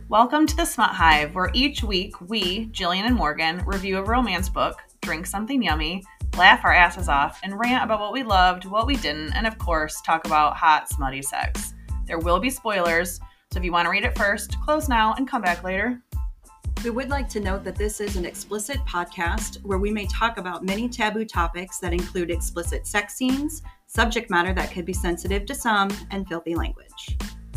Welcome to the Smut Hive, where each week we, Jillian and Morgan, review a romance book, drink something yummy, laugh our asses off, and rant about what we loved, what we didn't, and of course, talk about hot, smutty sex. There will be spoilers, so if you want to read it first, close now and come back later. We would like to note that this is an explicit podcast where we may talk about many taboo topics that include explicit sex scenes, subject matter that could be sensitive to some, and filthy language.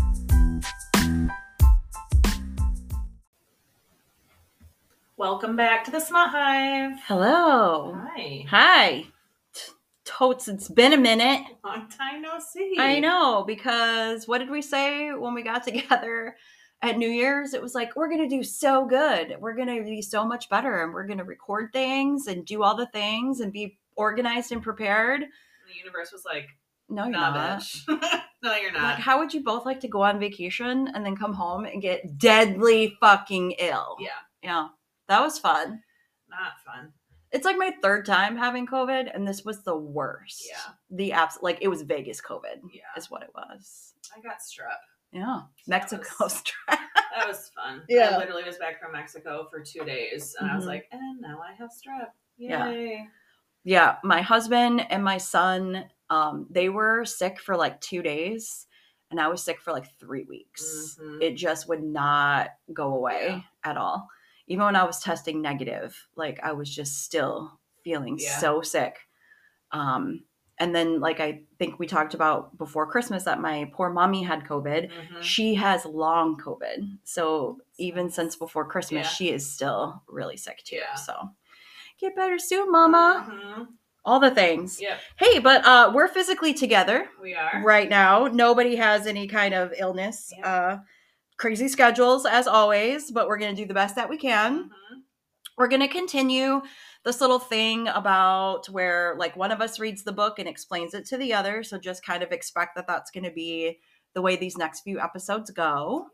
Welcome back to the Smut Hive. Hello. Hi. Hi. Totes, it's been a minute. Long time no see. I know, because what did we say when we got together at New Year's? It was like, we're going to do so good. We're going to be so much better, and we're going to record things and do all the things and be organized and prepared. The universe was like, no, you're nah, not. bitch. No, you're not. Like, how would you both like to go on vacation and then come home and get deadly fucking ill? Yeah. That was fun. Not fun. It's like my third time having COVID, and this was the worst. Yeah. It was Vegas COVID. Yeah. Is what it was. I got strep. Yeah. Mexico strep. That was fun. Yeah. I literally was back from Mexico for 2 days, and I was like, and now I have strep. Yay. Yeah. My husband and my son, they were sick for like 2 days, and I was sick for like 3 weeks. Mm-hmm. It just would not go away at all. Even when I was testing negative, like I was just still feeling so sick. And then, like, I think we talked about before Christmas that my poor mommy had COVID. Mm-hmm. She has long COVID. So even since before Christmas, she is still really sick too. Yeah. So get better soon, mama. Mm-hmm. All the things. Yep. Hey, but we're physically together. We are. Right now. Nobody has any kind of illness. Yep. Crazy schedules as always, but we're going to do the best that we can. Mm-hmm. We're going to continue this little thing about where like one of us reads the book and explains it to the other. So just kind of expect that that's going to be the way these next few episodes go.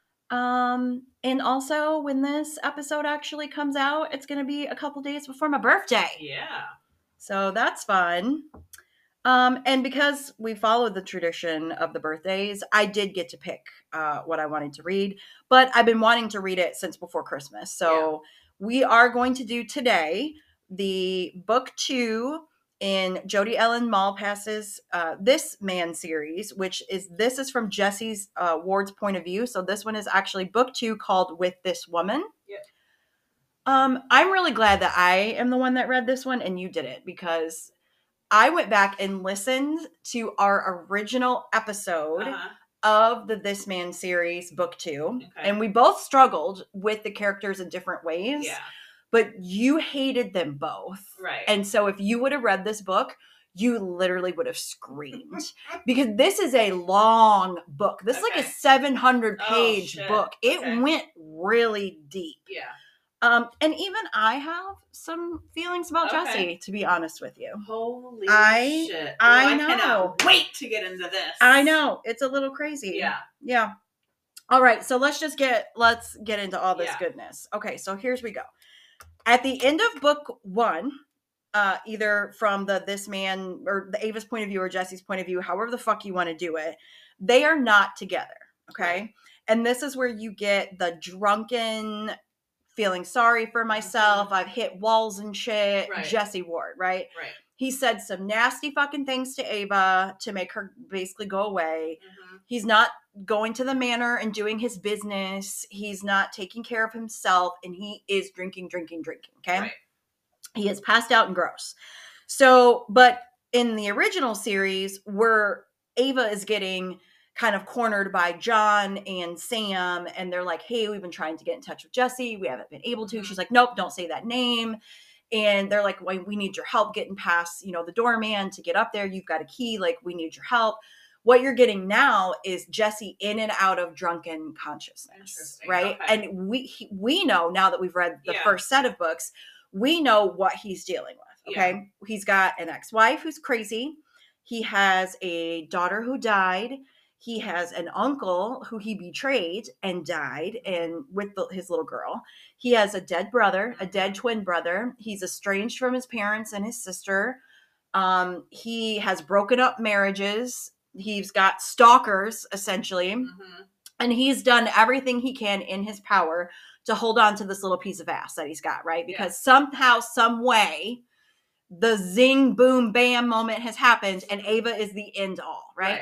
Yep. And also when this episode actually comes out, it's going to be a couple days before my birthday. Yeah. So that's fun. And because we followed the tradition of the birthdays, I did get to pick what I wanted to read, but I've been wanting to read it since before Christmas. So we are going to do today the book 2 in Jodi Ellen Malpass's This Man series, this is from Jessie Ward's point of view. So this one is actually book 2 called With This Woman. Yeah. I'm really glad that I am the one that read this one and you did it, because I went back and listened to our original episode of the This Man series, book 2. Okay. And we both struggled with the characters in different ways. Yeah. But you hated them both. Right. And so if you would have read this book, you literally would have screamed. Because this is a long book. This is like a 700-page book. It went really deep. Yeah. And even I have some feelings about Jessie, to be honest with you. Holy shit. I know. I cannot wait to get into this. I know. It's a little crazy. Yeah. Yeah. All right. So let's get into all this goodness. Okay. So here's we go. At the end of book 1, either from This Man or the Ava's point of view or Jessie's point of view, however the fuck you want to do it, they are not together. Okay. Right. And this is where you get the drunken, feeling sorry for myself, I've hit walls and shit, Jessie Ward, right? Right. He said some nasty fucking things to Ava to make her basically go away. Mm-hmm. He's not going to the manor and doing his business. He's not taking care of himself, and he is drinking, okay? Right. He is passed out and gross. So, but in the original series, where Ava is getting kind of cornered by John and Sam, and they're like, hey, we've been trying to get in touch with Jessie. We haven't been able to. Mm-hmm. She's like, nope, don't say that name. And they're like, well, we need your help getting past, the doorman to get up there. You've got a key. Like, we need your help. What you're getting now is Jessie in and out of drunken consciousness, right? Okay. And we know now that we've read the first set of books, we know what he's dealing with, okay? Yeah. He's got an ex-wife who's crazy. He has a daughter who died. He has an uncle who he betrayed and died, and with his little girl. He has a dead brother, a dead twin brother. He's estranged from his parents and his sister. He has broken up marriages. He's got stalkers, essentially. Mm-hmm. And he's done everything he can in his power to hold on to this little piece of ass that he's got, right? Because somehow, some way, the zing, boom, bam moment has happened and Ava is the end all, right?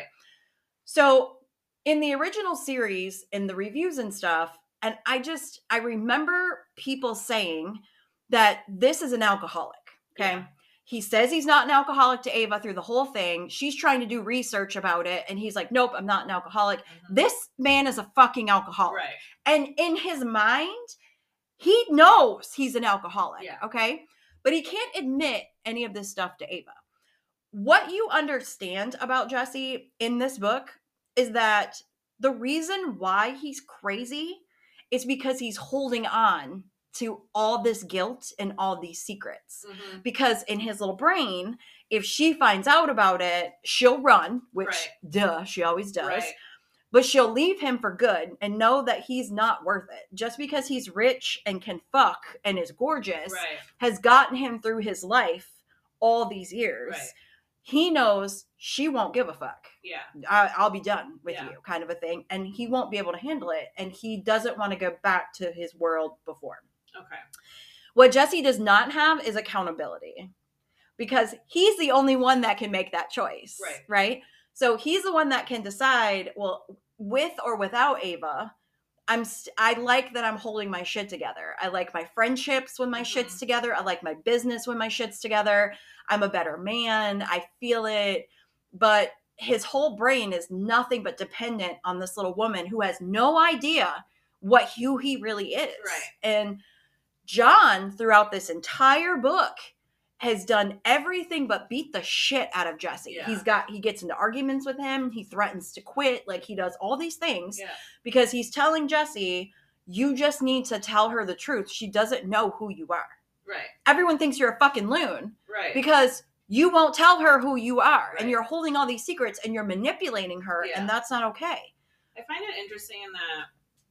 So in the original series, in the reviews and stuff, and I remember people saying that this is an alcoholic, okay? Yeah. He says he's not an alcoholic to Ava through the whole thing. She's trying to do research about it. And he's like, nope, I'm not an alcoholic. Mm-hmm. This man is a fucking alcoholic. Right. And in his mind, he knows he's an alcoholic. Yeah. Okay. But he can't admit any of this stuff to Ava. What you understand about Jesse in this book is that the reason why he's crazy is because he's holding on to all this guilt and all these secrets. Mm-hmm. Because in his little brain, if she finds out about it, she'll run, which, duh, she always does. Right. But she'll leave him for good and know that he's not worth it. Just because he's rich and can fuck and is gorgeous has gotten him through his life all these years. Right. He knows she won't give a fuck. Yeah. I'll be done with you, kind of a thing. And he won't be able to handle it. And he doesn't want to go back to his world before. Okay. What Jesse does not have is accountability. Because he's the only one that can make that choice. Right? So he's the one that can decide, well, with or without Ava, I like that I'm holding my shit together. I like my friendships when my shit's together. I like my business when my shit's together. I'm a better man. I feel it. But his whole brain is nothing but dependent on this little woman who has no idea who he really is. Right. And John, throughout this entire book, has done everything but beat the shit out of Jesse. Yeah. He gets into arguments with him. He threatens to quit. Like, he does all these things because he's telling Jesse, you just need to tell her the truth. She doesn't know who you are. Right. Everyone thinks you're a fucking loon. Right. Because you won't tell her who you are. Right. And you're holding all these secrets and you're manipulating her. Yeah. And that's not okay. I find it interesting in that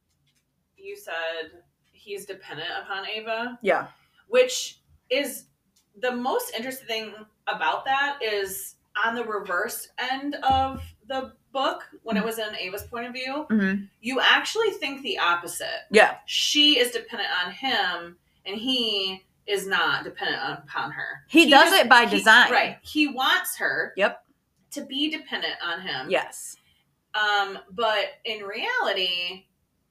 you said he's dependent upon Ava. Yeah. Which is... the most interesting thing about that is on the reverse end of the book, when it was in Ava's point of view, you actually think the opposite. Yeah. She is dependent on him, and he is not dependent upon her. He does it by design. Right. He wants her to be dependent on him. Yes. But in reality,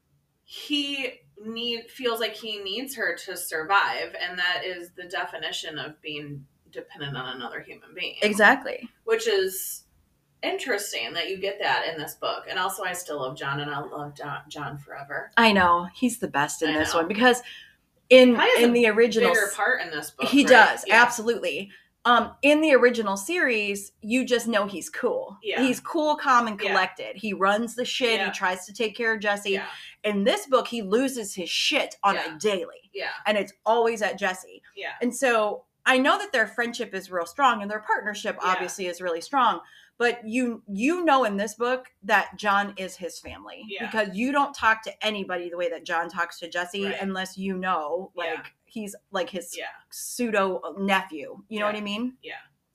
he feels like he needs her to survive, and that is the definition of being dependent on another human being. Exactly. Which is interesting that you get that in this book. And also, I still love John, and I'll love John forever. I know. He's the best in this one because in the original... bigger part in this book. He does. Yeah. Absolutely. In the original series, you just know he's cool. Yeah. He's cool, calm, and collected. Yeah. He runs the shit. Yeah. He tries to take care of Jesse. Yeah. In this book, he loses his shit on a daily. Yeah. And it's always at Jesse. Yeah. And so I know that their friendship is real strong and their partnership obviously is really strong. But you know in this book that John is his family. Yeah. Because you don't talk to anybody the way that John talks to Jesse unless you know, he's like his pseudo nephew. You know what I mean? Yeah.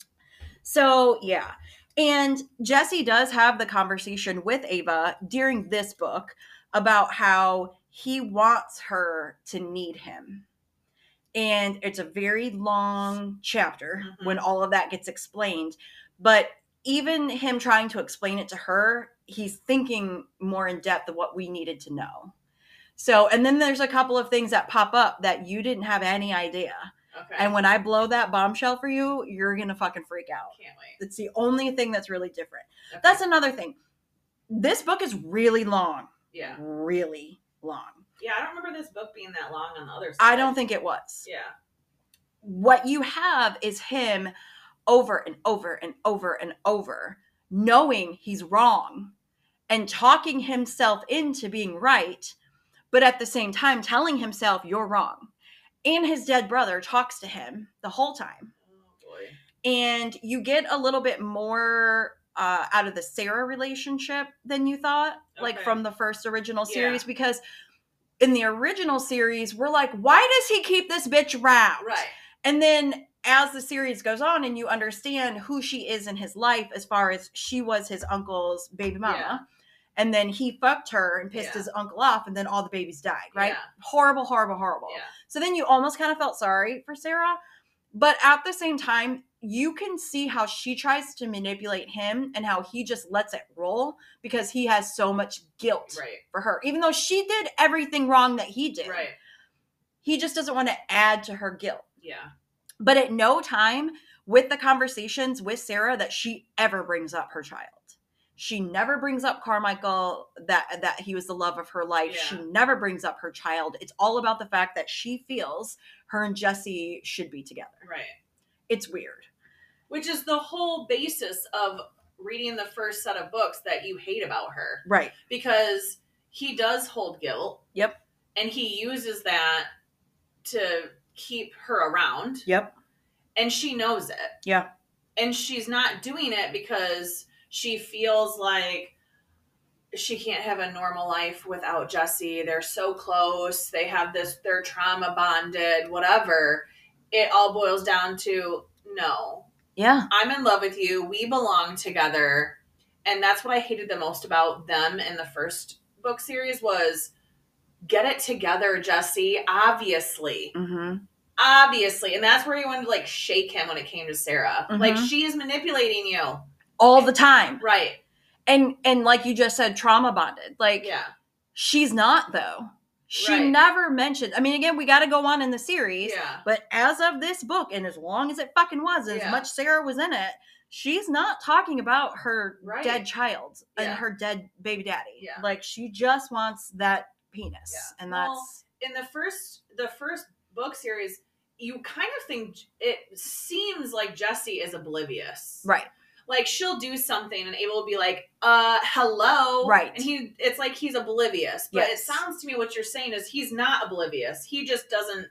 So, yeah. And Jesse does have the conversation with Ava during this book about how he wants her to need him. And it's a very long chapter when all of that gets explained. But even him trying to explain it to her, he's thinking more in depth of what we needed to know. So, and then there's a couple of things that pop up that you didn't have any idea. Okay. And when I blow that bombshell for you, you're going to fucking freak out. Can't wait. It's the only thing that's really different. Okay. That's another thing. This book is really long. Yeah. Really long. Yeah, I don't remember this book being that long on the other side. I don't think it was. Yeah. What you have is him over and over and over and over, knowing he's wrong and talking himself into being right, but at the same time telling himself you're wrong. And his dead brother talks to him the whole time. Oh boy. And you get a little bit more out of the Sarah relationship than you thought, like from the first original series, because in the original series, we're like, why does he keep this bitch around? Right. And then as the series goes on and you understand who she is in his life, as far as she was his uncle's baby mama, And then he fucked her and pissed Yeah. his uncle off, and then all the babies died, right? Yeah. Horrible, horrible, horrible. Yeah. So then you almost kind of felt sorry for Sarah. But at the same time, you can see how she tries to manipulate him and how he just lets it roll because he has so much guilt Right. for her. Even though she did everything wrong that he did. Right. He just doesn't want to add to her guilt. Yeah. But at no time with the conversations with Sarah that she ever brings up her child. She never brings up Carmichael, that he was the love of her life. Yeah. She never brings up her child. It's all about the fact that she feels her and Jesse should be together. Right. It's weird. Which is the whole basis of reading the first set of books that you hate about her. Right. Because he does hold guilt. Yep. And he uses that to keep her around. Yep. And she knows it. Yeah. And she's not doing it because she feels like she can't have a normal life without Jesse. They're so close. They have this, they're trauma bonded, whatever. It all boils down to, no. Yeah. I'm in love with you. We belong together. And that's what I hated the most about them in the first book series was, get it together, Jesse. Obviously. Mm-hmm. Obviously. And that's where he wanted to like shake him when it came to Sarah. Mm-hmm. Like, she is manipulating you. All the time. Right. And like you just said, trauma bonded. Like, Yeah. she's not, though. She Right. never mentioned. I mean, again, we got to go on in the series. Yeah. But as of this book, and as long as it fucking was, and Yeah. as much Sarah was in it, she's not talking about her Right. dead child and Yeah. her dead baby daddy. Yeah. Like, she just wants that penis. Yeah. And Well, that's... in the first book series, you kind of think it seems like Jessie is oblivious. Right. Like, she'll do something and Ava will be like, hello. Right. And it's like he's oblivious. But Yes. it sounds to me what you're saying is he's not oblivious. He just doesn't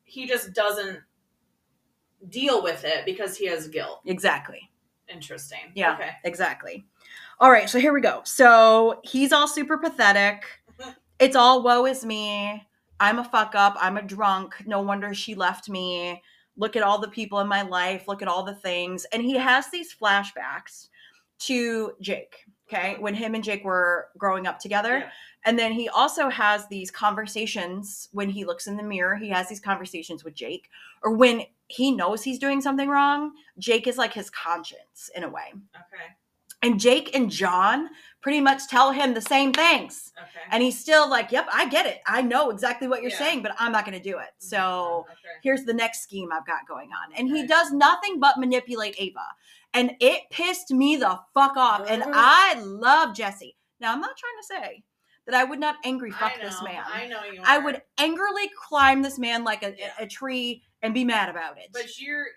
deal with it because he has guilt. Exactly. Interesting. Yeah, Okay. exactly. All right, so here we go. So he's all super pathetic. It's all woe is me. I'm a fuck up. I'm a drunk. No wonder she left me. Look at all the people in my life. Look at all the things. And he has these flashbacks to Jake, okay, when him and Jake were growing up together. Yeah. And then he also has these conversations when he looks in the mirror. He has these conversations with Jake. Or when he knows he's doing something wrong, Jake is like his conscience in a way. Okay. And Jake and John pretty much tell him the same things. Okay. And he's still like, yep, I get it. I know exactly what you're Yeah. saying, but I'm not going to do it. So Okay. here's the next scheme I've got going on. And he Okay. does nothing but manipulate Ava. And it pissed me the fuck off. And I love Jesse. Now, I'm not trying to say that I would not angry fuck this man. I know you are. I would angrily climb this man like Yeah. a tree and be mad about it. But you're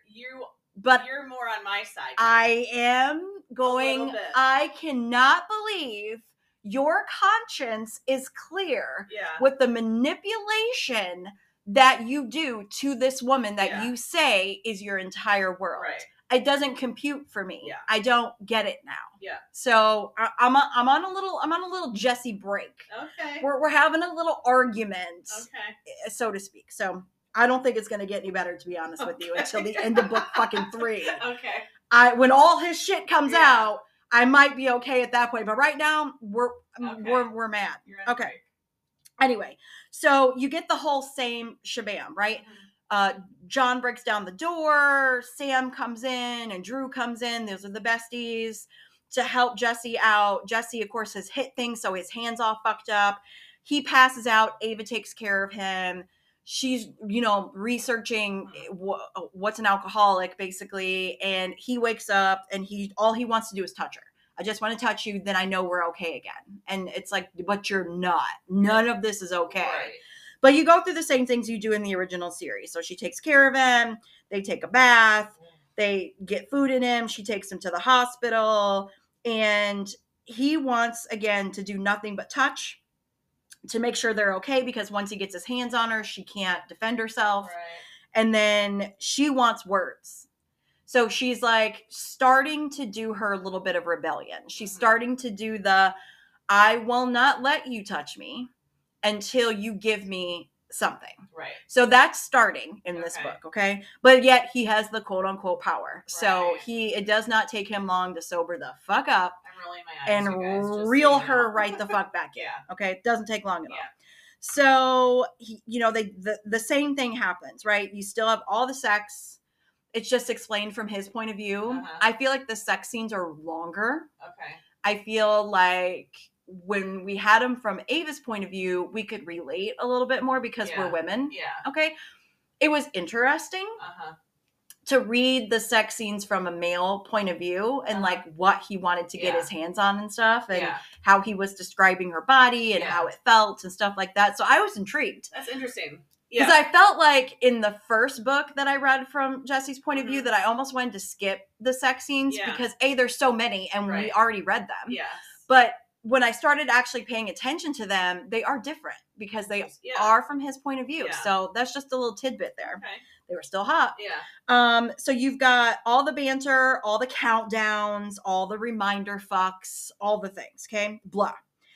more on my side. I am going, bit. I cannot believe your conscience is clear Yeah. with the manipulation that you do to this woman that Yeah. you say is your entire world. Right. It doesn't compute for me. Yeah. I don't get it now. Yeah. So I'm on a little Jesse break. Okay. We're having a little argument, Okay. so to speak. So I don't think it's going to get any better, to be honest with you, until the end of book fucking 3. Okay. When all his shit comes Yeah. out, I might be okay at that point. But right now, we're mad. You're on Okay. break. Anyway, so you get the whole same shabam, right? John breaks down the door, Sam comes in, and Drew comes in. Those are the besties to help Jesse out. Jesse, of course, has hit things, so his hand's all fucked up. He passes out. Ava takes care of him. She's, researching what's an alcoholic, basically, and he wakes up, and all he wants to do is touch her. I just want to touch you, then I know we're okay again. And it's like, but you're not. None of this is okay. Right. But you go through the same things you do in the original series. So she takes care of him. They take a bath. They get food in him. She takes him to the hospital. And he wants, again, to do nothing but touch to make sure they're okay, because once he gets his hands on her, she can't defend herself. Right. And then she wants words. So she's like starting to do her little bit of rebellion. She's starting to do I will not let you touch me until you give me something. Right. So that's starting in this book, okay? But yet he has the quote unquote power. Right. So it does not take him long to sober the fuck up and reel her right the fuck back in. Okay, it doesn't take long at all. So the same thing happens, right? You still have all the sex. It's just explained from his point of view. I feel like the sex scenes are longer. Okay. I feel like when we had them from Ava's point of view, we could relate a little bit more because we're women. Yeah. Okay. It was interesting to read the sex scenes from a male point of view and like what he wanted to get his hands on and stuff and how he was describing her body and how it felt and stuff like that. So I was intrigued. That's interesting. Because I felt like in the first book that I read from Jesse's point of view that I almost wanted to skip the sex scenes because there's so many and we already read them. Yes. But when I started actually paying attention to them, they are different because they are from his point of view. Yeah. So that's just a little tidbit there. Okay. They were still hot. Yeah. So you've got all the banter, all the countdowns, all the reminder fucks, all the things. Okay. Blah.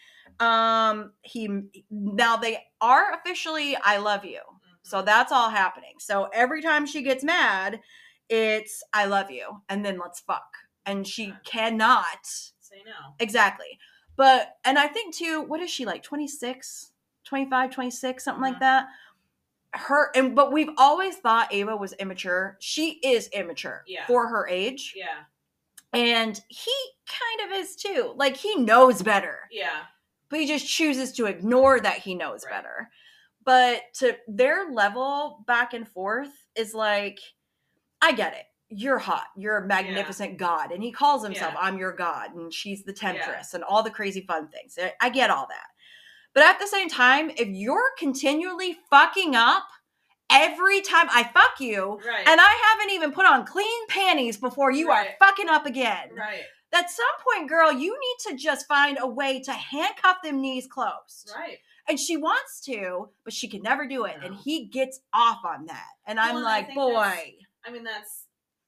Now they are officially I love you. So that's all happening. So every time she gets mad, it's I love you and then let's fuck. And she cannot say no. Exactly. But and I think too, what is she like 26, 25, 26, something like that? But we've always thought Ava was immature. She is immature for her age. Yeah. And he kind of is too. Like he knows better. Yeah. But he just chooses to ignore that he knows better. But to their level back and forth is like, I get it. You're hot. You're a magnificent god. And he calls himself, I'm your god. And she's the temptress and all the crazy fun things. I get all that. But at the same time, if you're continually fucking up every time I fuck you, and I haven't even put on clean panties before you are fucking up again. Right. At some point, girl, you need to just find a way to handcuff them knees closed. Right. And she wants to, but she can never do it. No. And he gets off on that. And I'm like, boy. That's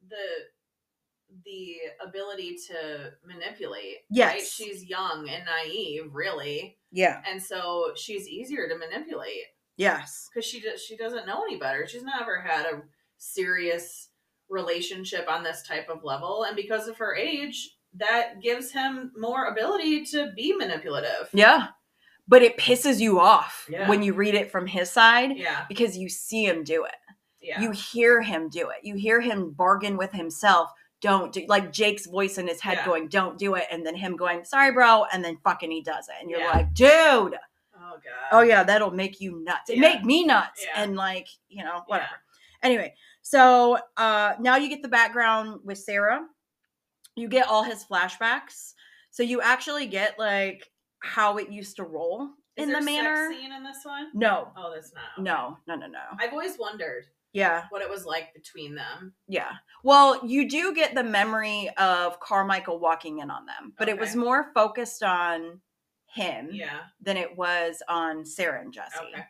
the ability to manipulate. Yes. Right? She's young and naive, really. Yeah. And so she's easier to manipulate. Yes. Because she doesn't know any better. She's never had a serious relationship on this type of level. And because of her age, that gives him more ability to be manipulative. Yeah. But it pisses you off when you read it from his side. Yeah. Because you see him do it. Yeah. You hear him do it. You hear him bargain with himself. Don't do, like Jake's voice in his head going, don't do it. And then him going, sorry, bro. And then fucking he does it. And you're like, dude. Oh, God. Oh, yeah. That'll make you nuts. It made me nuts. Yeah. And like, whatever. Yeah. Anyway. So now you get the background with Sarah. You get all his flashbacks. So you actually get like how it used to roll in the manor. Sex scene in this one? No. Oh, that's not. Okay. No. I've always wondered. Yeah. What it was like between them. Yeah. Well, you do get the memory of Carmichael walking in on them, but it was more focused on him than it was on Sarah and Jesse. Okay.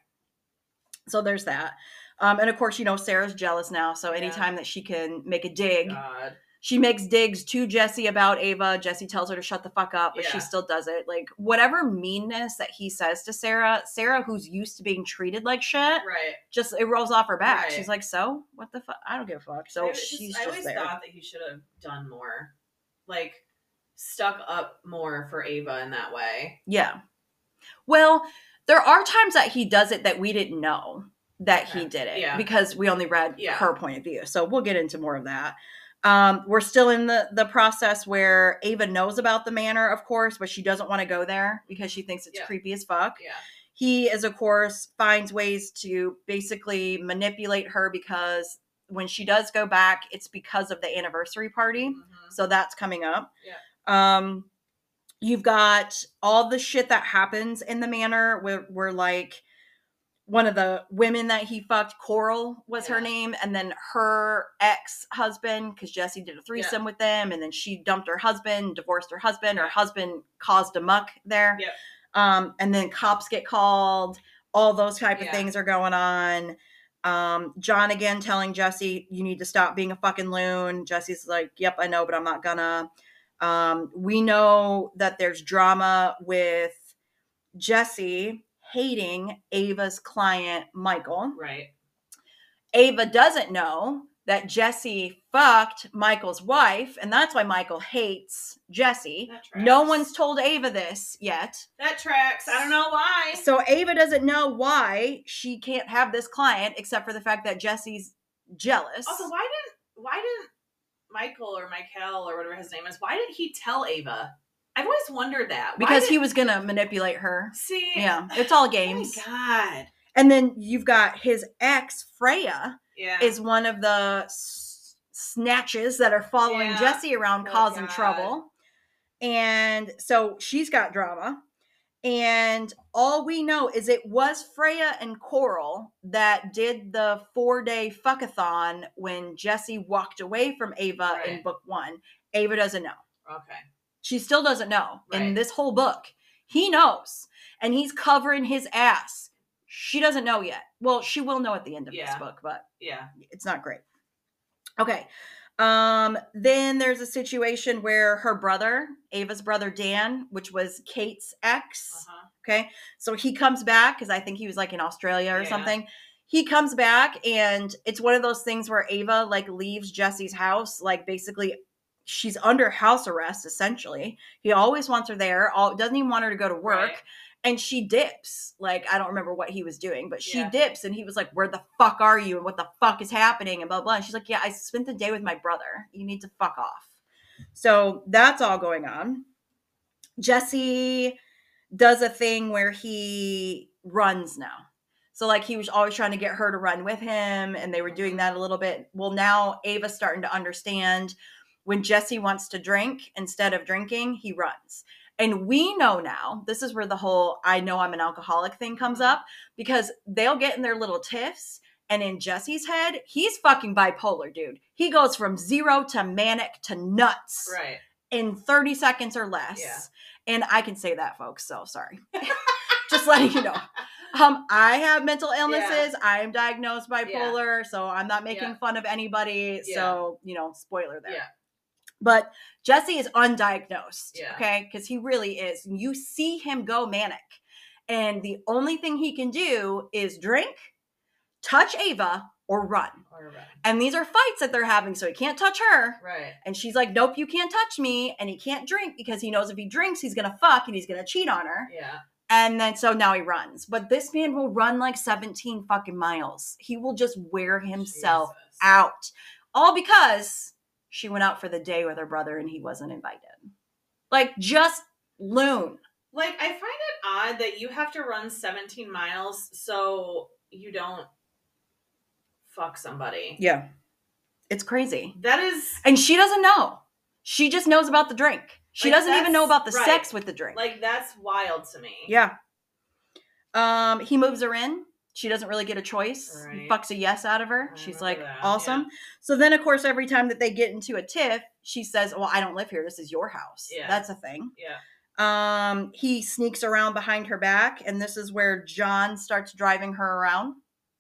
So there's that. And of course, Sarah's jealous now. So anytime that she can make a dig, she makes digs to Jesse about Ava. Jesse tells her to shut the fuck up, but she still does it. Like, whatever meanness that he says to Sarah, who's used to being treated like shit, just, it rolls off her back. Right. She's like, so? What the fuck? I don't give a fuck. So I always thought that he should have done more. Like, stuck up more for Ava in that way. Yeah. Well, there are times that he does it that we didn't know that he did it. Because we only read her point of view. So we'll get into more of that. We're still in the process where Ava knows about the manor, of course, but she doesn't want to go there because she thinks it's creepy as fuck. Yeah. He is, of course, finds ways to basically manipulate her because when she does go back, it's because of the anniversary party. Mm-hmm. So that's coming up. Yeah. You've got all the shit that happens in the manor where like, one of the women that he fucked, Coral was her name, and then her ex-husband, because Jesse did a threesome with them, and then she dumped her husband, divorced her husband. Her husband caused a muck there. Yeah. And then cops get called. All those type of things are going on. John again telling Jesse, you need to stop being a fucking loon. Jesse's like, yep, I know, but I'm not gonna. We know that there's drama with Jesse hating Ava's client, Michael. Right. Ava doesn't know that Jesse fucked Michael's wife, and that's why Michael hates Jesse. No one's told Ava this yet. That tracks. I don't know why. So Ava doesn't know why she can't have this client, except for the fact that Jesse's jealous. Also, why didn't Michael or Michael or whatever his name is, why did he tell Ava? I've always wondered that. Because he was going to manipulate her. See? Yeah, it's all games. Oh my God. And then you've got his ex, Freya, yeah. is one of the snatches that are following Jesse around, causing trouble. And so she's got drama. And all we know is it was Freya and Coral that did the 4-day fuckathon when Jesse walked away from Ava in book 1. Ava doesn't know. Okay. She still doesn't know. In this whole book, he knows. And he's covering his ass. She doesn't know yet. Well, she will know at the end of this book, but it's not great. Okay. Then there's a situation where her brother, Ava's brother Dan, which was Kate's ex. Okay. So he comes back because I think he was like in Australia or something. He comes back and it's one of those things where Ava like leaves Jesse's house. Like basically she's under house arrest, essentially. He always wants her there. Doesn't even want her to go to work. Right. And she dips. Like, I don't remember what he was doing, but she dips. And he was like, where the fuck are you? And what the fuck is happening? And blah, blah. And she's like, yeah, I spent the day with my brother. You need to fuck off. So that's all going on. Jesse does a thing where he runs now. So, like, he was always trying to get her to run with him. And they were doing that a little bit. Well, now Ava's starting to understand when Jesse wants to drink, instead of drinking, he runs. And we know now, this is where the whole I know I'm an alcoholic thing comes up, because they'll get in their little tiffs. And in Jesse's head, he's fucking bipolar, dude. He goes from 0 to manic to nuts in 30 seconds or less. Yeah. And I can say that, folks. So sorry. Just letting you know. I have mental illnesses. Yeah. I am diagnosed bipolar. So I'm not making fun of anybody. Yeah. So, spoiler there. Yeah. But Jesse is undiagnosed, okay? Because he really is. You see him go manic. And the only thing he can do is drink, touch Ava, or run. And these are fights that they're having, so he can't touch her. Right. And she's like, nope, you can't touch me. And he can't drink because he knows if he drinks, he's going to fuck and he's going to cheat on her. Yeah. And then so now he runs. But this man will run like 17 fucking miles. He will just wear himself out. All because she went out for the day with her brother and he wasn't invited. Like, just loon. Like, I find it odd that you have to run 17 miles so you don't fuck somebody. Yeah. It's crazy. That is... And she doesn't know. She just knows about the drink. She doesn't even know about the sex with the drink. Like, that's wild to me. Yeah. He moves her in. She doesn't really get a choice. Right. He fucks a yes out of her. She's like, awesome. Yeah. So then, of course, every time that they get into a tiff, she says, well, I don't live here. This is your house. Yeah. That's a thing. Yeah. He sneaks around behind her back. And this is where John starts driving her around.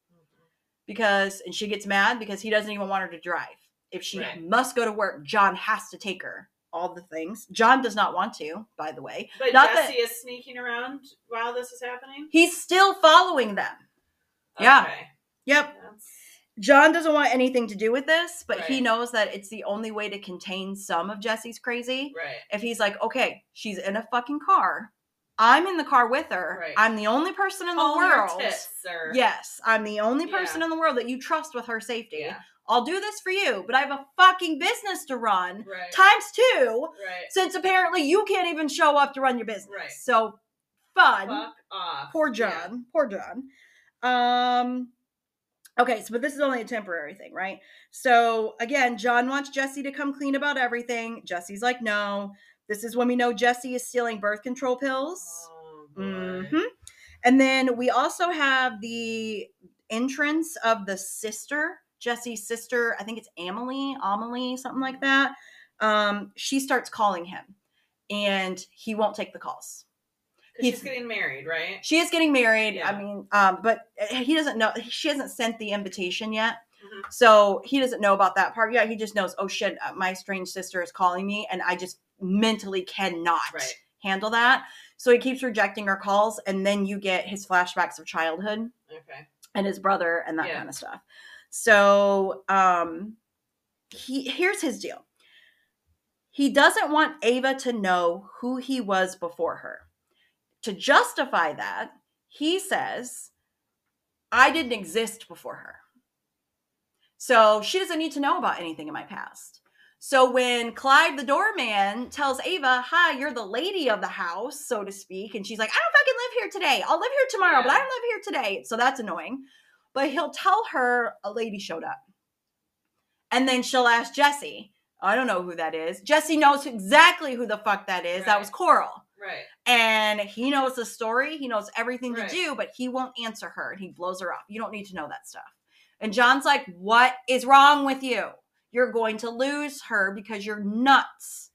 And she gets mad because he doesn't even want her to drive. If she must go to work, John has to take her. All the things. John does not want to, by the way. But Jesse is sneaking around while this is happening? He's still following them. Okay. Yeah. Yep. John doesn't want anything to do with this, but he knows that it's the only way to contain some of Jesse's crazy. Right. If he's like, okay, she's in a fucking car. I'm in the car with her. Right. I'm the only person in the world. Yes. I'm the only person in the world that you trust with her safety. Yeah. I'll do this for you, but I have a fucking business to run times 2 since apparently you can't even show up to run your business. Right. So fun. Fuck off. Poor John. Yeah. Poor John. Okay, but this is only a temporary thing, right? So again, John wants Jesse to come clean about everything. Jesse's like, no. This is when we know Jesse is stealing birth control pills. Oh, boy. Mm-hmm. And then we also have the entrance of the sister, Jesse's sister. I think it's Amelie, something like that. She starts calling him and he won't take the calls. She's getting married, right? She is getting married. Yeah. I mean, but he doesn't know. She hasn't sent the invitation yet. Mm-hmm. So he doesn't know about that part. Yeah, he just knows, oh shit, my strange sister is calling me and I just mentally cannot handle that. So he keeps rejecting her calls, and then you get his flashbacks of childhood. Okay. And his brother and that kind of stuff. So here's his deal. He doesn't want Ava to know who he was before her. To justify that, he says, I didn't exist before her. So she doesn't need to know about anything in my past. So when Clyde the doorman tells Ava, hi, you're the lady of the house, so to speak, and she's like, I don't fucking live here today. I'll live here tomorrow, but I don't live here today. So that's annoying. But he'll tell her a lady showed up. And then she'll ask Jesse, I don't know who that is. Jesse knows exactly who the fuck that is. Right. That was Coral. Right. And he knows the story. He knows everything to do, but he won't answer her and he blows her off. You don't need to know that stuff. And John's like, what is wrong with you? You're going to lose her because you're nuts.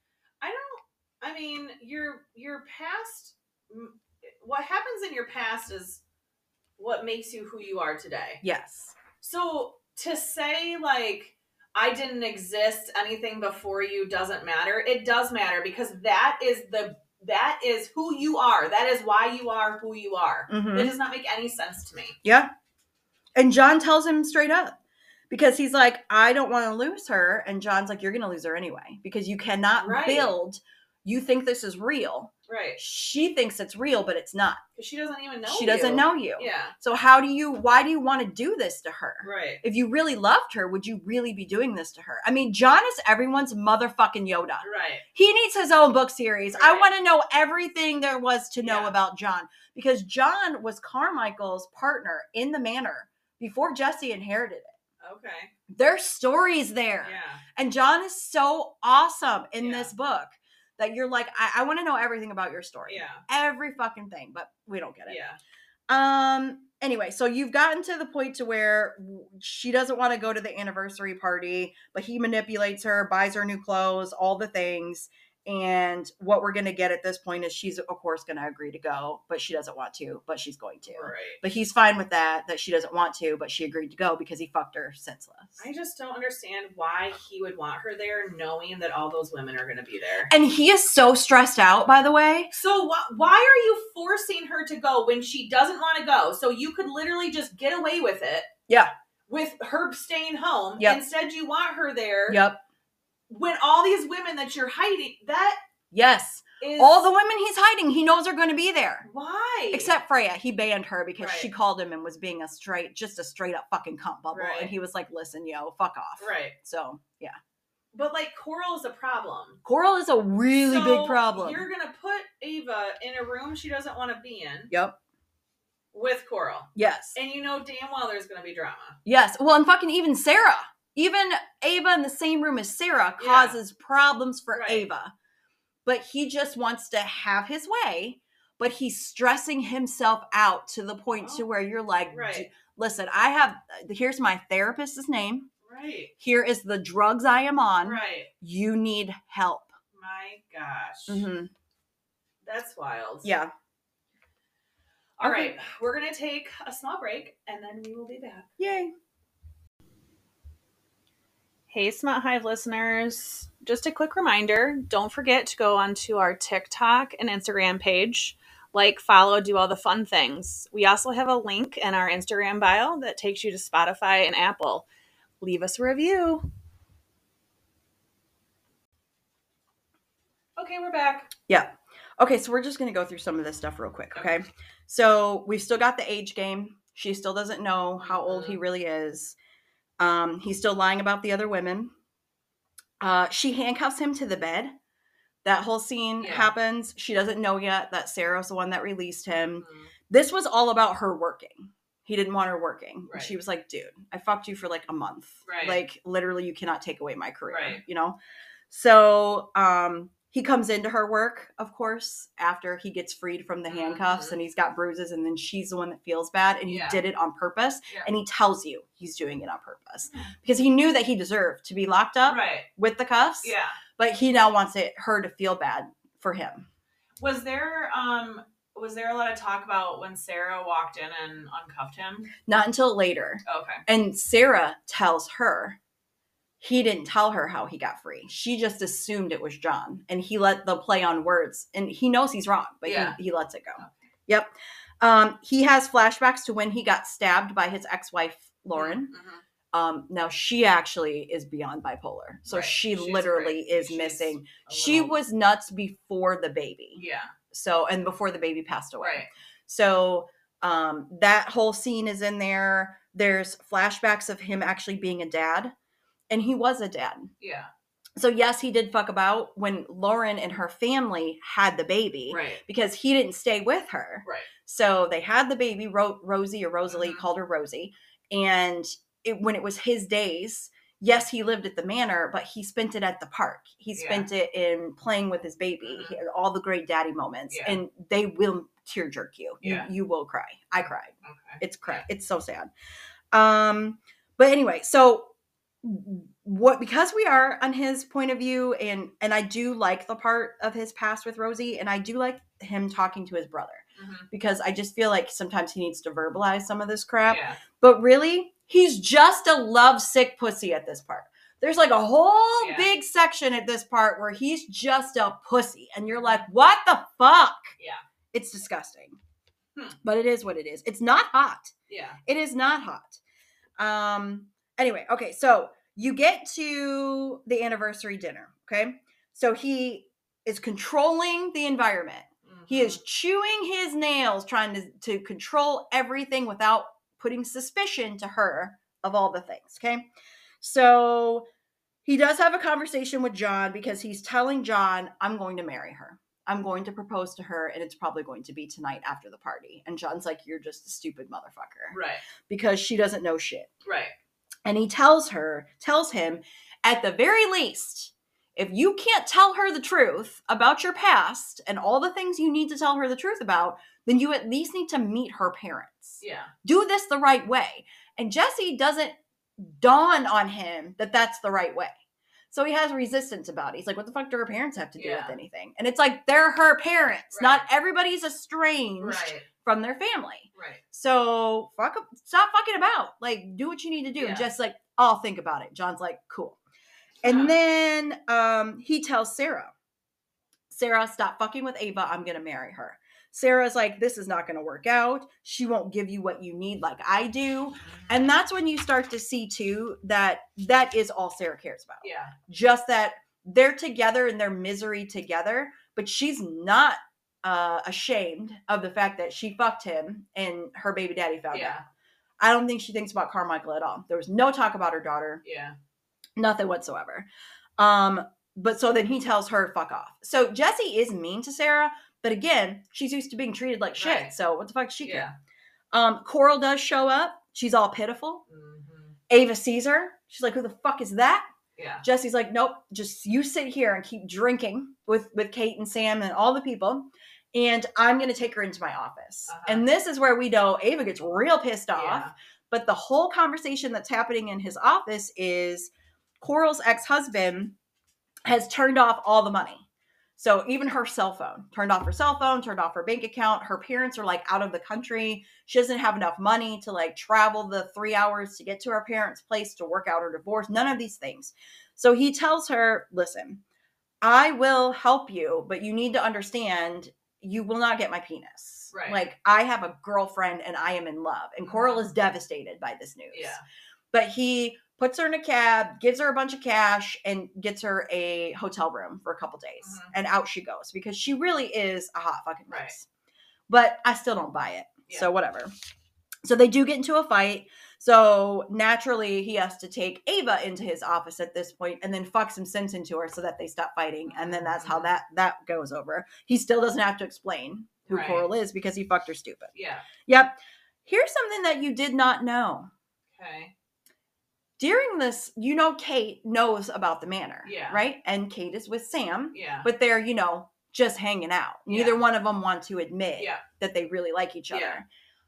I mean, your past, what happens in your past is what makes you who you are today. Yes. So to say like, I didn't exist, anything before you doesn't matter. It does matter because that is who you are. That is why you are who you are. Mm-hmm. That does not make any sense to me. Yeah. And John tells him straight up because he's like, I don't want to lose her. And John's like, you're going to lose her anyway because you cannot build. You think this is real. Right. She thinks it's real, but it's not. Because she doesn't even know you. She doesn't know you. Yeah. So why do you want to do this to her? Right. If you really loved her, would you really be doing this to her? I mean, John is everyone's motherfucking Yoda. Right. He needs his own book series. Right. I want to know everything there was to know about John. Because John was Carmichael's partner in the manor before Jesse inherited it. Okay. There's stories there. Yeah. And John is so awesome in this book. That you're like, I want to know everything about your story. Yeah. Every fucking thing, but we don't get it. Yeah. Anyway, so you've gotten to the point to where she doesn't want to go to the anniversary party, but he manipulates her, buys her new clothes, all the things. And what we're going to get at this point is she's, of course, going to agree to go, but she doesn't want to, but she's going to. Right. But he's fine with that she doesn't want to, but she agreed to go because he fucked her senseless. I just don't understand why he would want her there knowing that all those women are going to be there. And he is so stressed out, by the way. So why are you forcing her to go when she doesn't want to go? So you could literally just get away with it. Yeah. With her staying home. Yep. Instead, you want her there. Yep. When all these women that you're hiding, yes. All the women he's hiding, he knows are going to be there. Why? Except Freya. He banned her because she called him and was being just a straight up fucking cunt bubble. Right. And he was like, listen, yo, fuck off. Right. So, yeah. But, like, Coral is a problem. Coral is a really big problem. You're going to put Ava in a room she doesn't want to be in. Yep. With Coral. Yes. And you know damn well there's going to be drama. Yes. Well, and fucking even Sarah. Even Ava in the same room as Sarah causes problems for Ava. But he just wants to have his way. But he's stressing himself out to the point to where you're like, listen, here's my therapist's name. Right. Here is the drugs I am on. Right. You need help. My gosh. Mm-hmm. That's wild. Yeah. All right. We're going to take a small break and then we will be back. Yay. Hey, Smut Hive listeners. Just a quick reminder, don't forget to go onto our TikTok and Instagram page. Like, follow, do all the fun things. We also have a link in our Instagram bio that takes you to Spotify and Apple. Leave us a review. Okay, we're back. Yeah. Okay, so we're just going to go through some of this stuff real quick, okay? So we've still got the age game. She still doesn't know how old he really is. He's still lying about the other women. She handcuffs him to the bed. That whole scene happens. She doesn't know yet that Sarah's the one that released him. Mm-hmm. This was all about her working. He didn't want her working. Right. She was like, dude, I fucked you for like a month. Right. Like, literally, you cannot take away my career, right. You know? So, he comes into her work, of course, after he gets freed from the handcuffs and he's got bruises, and then she's the one that feels bad, and he did it on purpose, and he tells you he's doing it on purpose because he knew that he deserved to be locked up with the cuffs, but he now wants her to feel bad for him. Was there a lot of talk about when Sarah walked in and uncuffed him? Not until later. Okay. And Sarah tells her, he didn't tell her how he got free. She just assumed it was John, and he let the play on words, and he knows he's wrong, but he lets it go. Okay. Yep. He has flashbacks to when he got stabbed by his ex-wife, Lauren. Mm-hmm. Now she actually is beyond bipolar. So she's literally is missing. She was nuts before the baby. Yeah. So, and before the baby passed away. Right. So, that whole scene is in there. There's flashbacks of him actually being a dad. And he was a dad. Yeah. So yes, he did fuck about when Lauren and her family had the baby. Right. Because he didn't stay with her. Right. So they had the baby, Rosie or Rosalie, called her Rosie. And when it was his days, yes, he lived at the manor, but he spent it at the park. He spent it in playing with his baby. He had all the great daddy moments. Yeah. And they will tear jerk you. Yeah. You will cry. I cried. Okay. It's so sad. But anyway, so because we are on his point of view, and I do like the part of his past with Rosie, and I do like him talking to his brother, because I just feel like sometimes he needs to verbalize some of this crap. Yeah. But really, he's just a lovesick pussy at this part. There's like a whole big section at this part where he's just a pussy, and you're like, what the fuck? Yeah. It's disgusting. But it is what it is. It's not hot. Yeah. It is not hot. Anyway, okay, so you get to the anniversary dinner, okay? So he is controlling the environment. Mm-hmm. He is chewing his nails, trying to control everything without putting suspicion to her of all the things, okay? So he does have a conversation with John, because he's telling John, I'm going to marry her. I'm going to propose to her, and it's probably going to be tonight after the party. And John's like, you're just a stupid motherfucker. Right. Because she doesn't know shit. Right. And he tells him, at the very least, if you can't tell her the truth about your past and all the things you need to tell her the truth about, then you at least need to meet her parents. Yeah. Do this the right way. And Jesse doesn't dawn on him that that's the right way. So he has resistance about it. He's like, what the fuck do her parents have to do with anything? And it's like, they're her parents. Right. Not everybody's estranged from their family. Right. So stop fucking about. Like, do what you need to do. Yeah. And just like, I'll think about it. John's like, cool. And then he tells Sarah, stop fucking with Ava. I'm going to marry her. Sarah's like, this is not going to work out. She won't give you what you need like I do. And that's when you start to see, too, that is all Sarah cares about. Yeah. Just that they're together in their misery together, but she's not ashamed of the fact that she fucked him and her baby daddy found out. I don't think she thinks about Carmichael at all. There was no talk about her daughter. Yeah. Nothing whatsoever. But so then he tells her, fuck off. So Jesse is mean to Sarah. But again, she's used to being treated like shit. Right. So what the fuck does she care? Coral does show up. She's all pitiful. Mm-hmm. Ava sees her. She's like, who the fuck is that? Yeah. Jesse's like, nope, just you sit here and keep drinking with Kate and Sam and all the people. And I'm going to take her into my office. Uh-huh. And this is where we know Ava gets real pissed off. Yeah. But the whole conversation that's happening in his office is Coral's ex-husband has turned off all the money. So even her cell phone, turned off her bank account. Her parents are like out of the country. She doesn't have enough money to like travel the 3 hours to get to her parents' place to work out her divorce. None of these things. So he tells her, listen, I will help you, but you need to understand you will not get my penis. Right. Like I have a girlfriend and I am in love. And Coral is devastated by this news. Yeah. But he puts her in a cab, gives her a bunch of cash, and gets her a hotel room for a couple days. Mm-hmm. And out she goes because she really is a hot fucking mess. Right. But I still don't buy it. Yeah. So whatever. So they do get into a fight. So naturally he has to take Ava into his office at this point and then fuck some sense into her so that they stop fighting. And then that's how that goes over. He still doesn't have to explain who Coral is because he fucked her stupid. Yeah. Yep. Here's something that you did not know. Okay. During this, Kate knows about the manor, right? And Kate is with Sam, but they're, just hanging out. Neither one of them want to admit that they really like each other.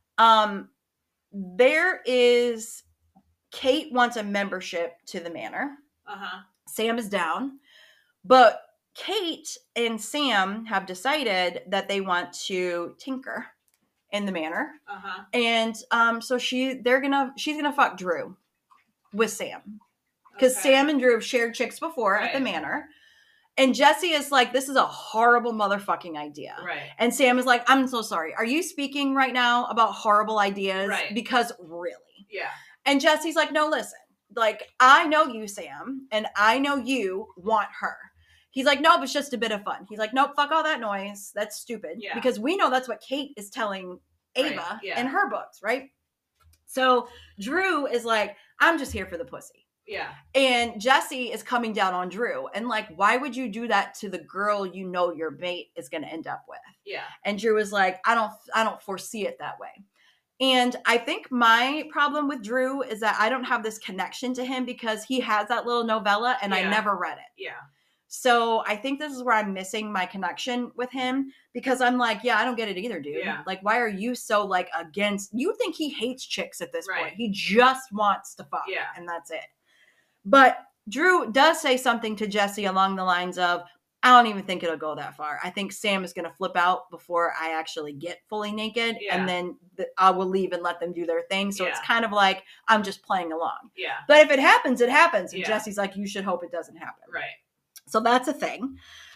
Kate wants a membership to the manor. Uh-huh. Sam is down, but Kate and Sam have decided that they want to tinker in the manor. Uh-huh. And so she's gonna fuck Drew with Sam. because Sam and Drew have shared chicks before at the manor. And Jesse is like, this is a horrible motherfucking idea. Right. And Sam is like, I'm so sorry. Are you speaking right now about horrible ideas? Right. Because really. Yeah. And Jesse's like, no, listen. Like, I know you, Sam, and I know you want her. He's like, nope, it's just a bit of fun. He's like, nope, fuck all that noise. That's stupid. Yeah. Because we know that's what Kate is telling Ava in her books, right? So Drew is like, I'm just here for the pussy. Yeah. And Jesse is coming down on Drew. And like, why would you do that to the girl you know your mate is going to end up with? Yeah. And Drew is like, I don't foresee it that way. And I think my problem with Drew is that I don't have this connection to him because he has that little novella and I never read it. Yeah. So I think this is where I'm missing my connection with him because I'm like, yeah, I don't get it either, dude. Yeah. Like, why are you so like against, you think he hates chicks at this Right. point. He just wants to fuck. Yeah. And that's it. But Drew does say something to Jesse along the lines of, I don't even think it'll go that far. I think Sam is going to flip out before I actually get fully naked. Yeah. And then I will leave and let them do their thing. So it's Yeah. kind of like, I'm just playing along. Yeah. But if it happens, it happens. And Yeah. Jesse's like, you should hope it doesn't happen. Right. So that's a thing.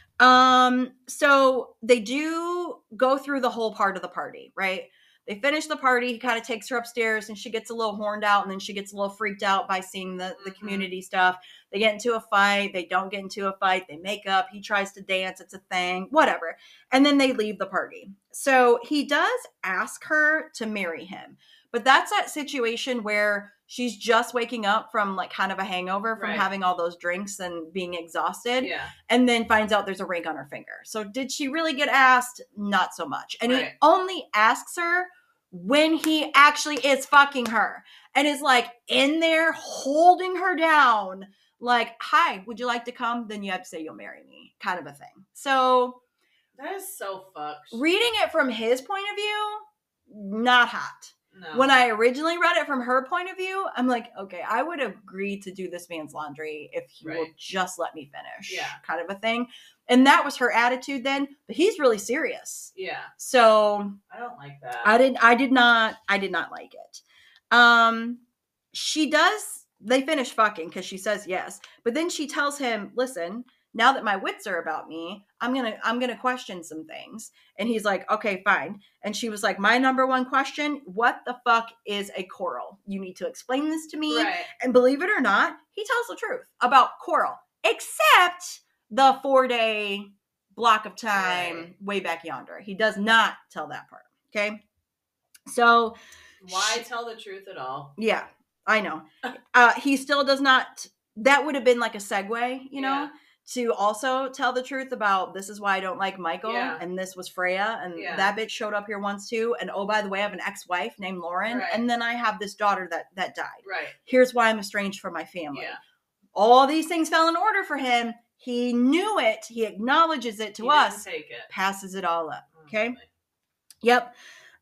So they do go through the whole part of the party, right? They finish the party. He kind of takes her upstairs and she gets a little horned out and then she gets a little freaked out by seeing the community stuff. They get into a fight. They don't get into a fight. They make up. He tries to dance. It's a thing, whatever. And then they leave the party. So he does ask her to marry him, but that's that situation where she's just waking up from like kind of a hangover from having all those drinks and being exhausted. Yeah. And then finds out there's a ring on her finger. So did she really get asked? Not so much. And he only asks her when he actually is fucking her and is like in there holding her down. Like, hi, would you like to come? Then you have to say you'll marry me, kind of a thing. So that is so fucked. Reading it from his point of view, not hot. No. When I originally read it from her point of view, I'm like, okay, I would agree to do this man's laundry if he will just let me finish. Yeah. Kind of a thing. And that was her attitude then, but he's really serious. Yeah. So I don't like that. I did not like it. They finish fucking because she says yes. But then she tells him, listen, now that my wits are about me, I'm gonna question some things. And he's like, okay, fine. And she was like, my number one question, what the fuck is a coral? You need to explain this to me. Right. And believe it or not, he tells the truth about coral, except the 4-day block of time way back yonder. He does not tell that part. Okay. So why tell the truth at all? Yeah, I know. He still does not. That would have been like a segue, you know, to also tell the truth about this is why I don't like Michael. Yeah. And this was Freya. And that bitch showed up here once too. And oh, by the way, I have an ex-wife named Lauren. Right. And then I have this daughter that died. Right. Here's why I'm estranged from my family. Yeah. All these things fell in order for him. He knew it. He acknowledges it to us. Take it. Passes it all up. Okay. Really? Yep.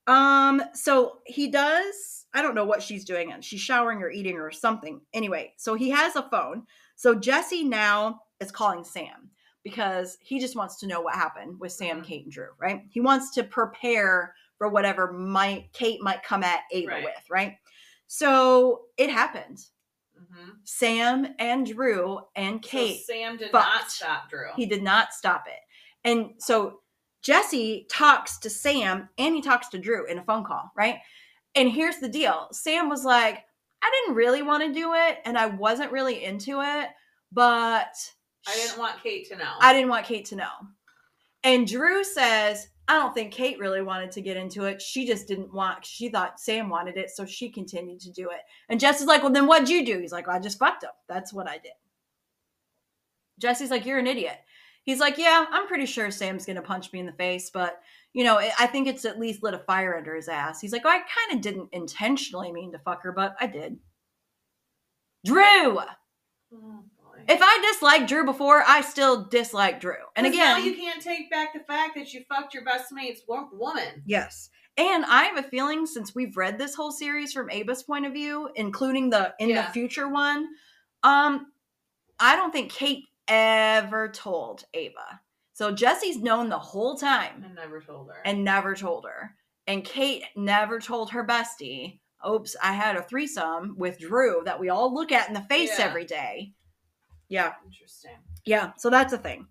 So he does, I don't know what she's doing, and she's showering or eating or something. Anyway, so he has a phone. So Jesse now is calling Sam because he just wants to know what happened with Sam, Kate, and Drew, right? He wants to prepare for whatever Kate might come at Ava with, right? So it happened. Mm-hmm. Sam and Drew and Kate. So Sam did not stop Drew. He did not stop it. And so Jesse talks to Sam and he talks to Drew in a phone call, right? And here's the deal. Sam was like, I didn't really want to do it and I wasn't really into it, but I didn't want Kate to know. I didn't want Kate to know. And Drew says, I don't think Kate really wanted to get into it. She just didn't want, she thought Sam wanted it, so she continued to do it. And Jesse's like, well, then what'd you do? He's like, well, I just fucked him. That's what I did. Jesse's like, you're an idiot. He's like, yeah, I'm pretty sure Sam's going to punch me in the face, but, you know, I think it's at least lit a fire under his ass. He's like, well, I kind of didn't intentionally mean to fuck her, but I did. Drew! If I disliked Drew before, I still dislike Drew. And again, now you can't take back the fact that you fucked your best mate's woman. Yes. And I have a feeling since we've read this whole series from Ava's point of view, including the future one, I don't think Kate ever told Ava. So Jesse's known the whole time. And never told her. And Kate never told her bestie oops, I had a threesome with Drew that we all look at in the face every day. Yeah. Interesting. Yeah. So that's a thing.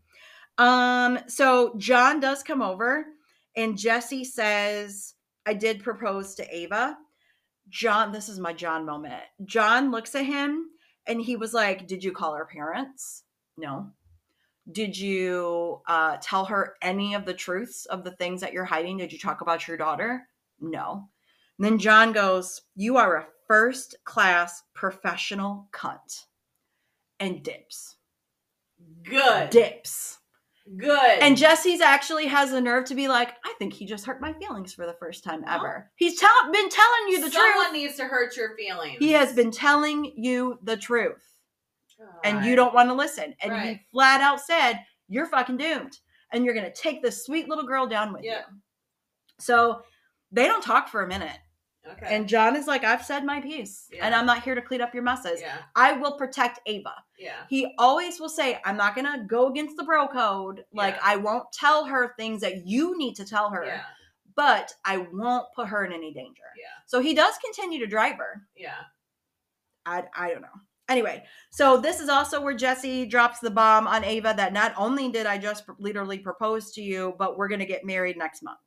So John does come over and Jesse says, I did propose to Ava. John, this is my John moment. John looks at him and he was like, did you call her parents? No. Did you tell her any of the truths of the things that you're hiding? Did you talk about your daughter? No. And then John goes, you are a first class professional cunt. And dips. Good. Dips. Good. And Jesse's actually has the nerve to be like, I think he just hurt my feelings for the first time ever. He's been telling you the truth. Someone needs to hurt your feelings. He has been telling you the truth. God. And you don't want to listen. And Right. he flat out said, you're fucking doomed. And you're going to take this sweet little girl down with you. So they don't talk for a minute. Okay. And John is like, I've said my piece. Yeah. And I'm not here to clean up your messes. Yeah. I will protect Ava. Yeah. He always will say, I'm not going to go against the bro code. Like, I won't tell her things that you need to tell her. Yeah. But I won't put her in any danger. Yeah. So he does continue to drive her. Yeah. I don't know. Anyway, so this is also where Jesse drops the bomb on Ava that not only did I just literally propose to you, but we're going to get married next month.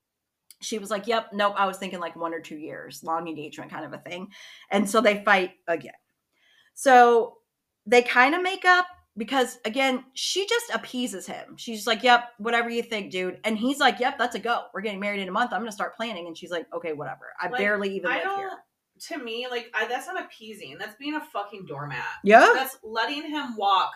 She was like, yep, nope. I was thinking like 1 or 2 years, long engagement kind of a thing. And so they fight again. So they kind of make up because, again, she just appeases him. She's like, yep, whatever you think, dude. And he's like, yep, that's a go. We're getting married in a month. I'm going to start planning. And she's like, okay, whatever. I barely even live here. To me, like, that's not appeasing. That's being a fucking doormat. Yeah. That's letting him walk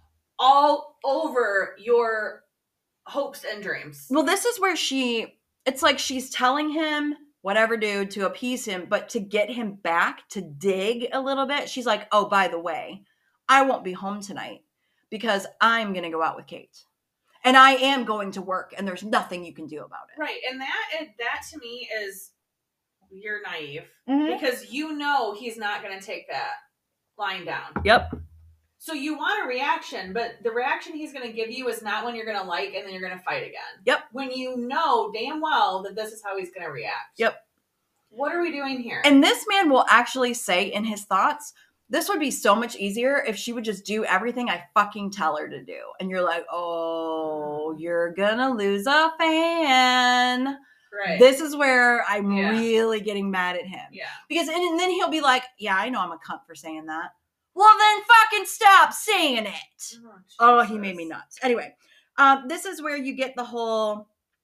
all over your hopes and dreams. Well, this is where it's like she's telling him, whatever, dude, to appease him, but to get him back, to dig a little bit, she's like, oh, by the way, I won't be home tonight because I'm going to go out with Kate. And I am going to work, and there's nothing you can do about it. Right, and that to me is, you're naive. Mm-hmm. Because you know he's not going to take that lying down. Yep. So you want a reaction, but the reaction he's going to give you is not one you're going to like and then you're going to fight again. Yep. When you know damn well that this is how he's going to react. Yep. What are we doing here? And this man will actually say in his thoughts, this would be so much easier if she would just do everything I fucking tell her to do. And you're like, oh, you're going to lose a fan. Right. This is where I'm really getting mad at him. Yeah. Because, and then he'll be like, yeah, I know I'm a cunt for saying that. Well, then fucking stop saying it. Oh, he made me nuts. Anyway, this is where you get the whole,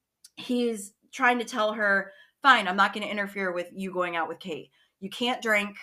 he's trying to tell her, fine, I'm not going to interfere with you going out with Kate. You can't drink.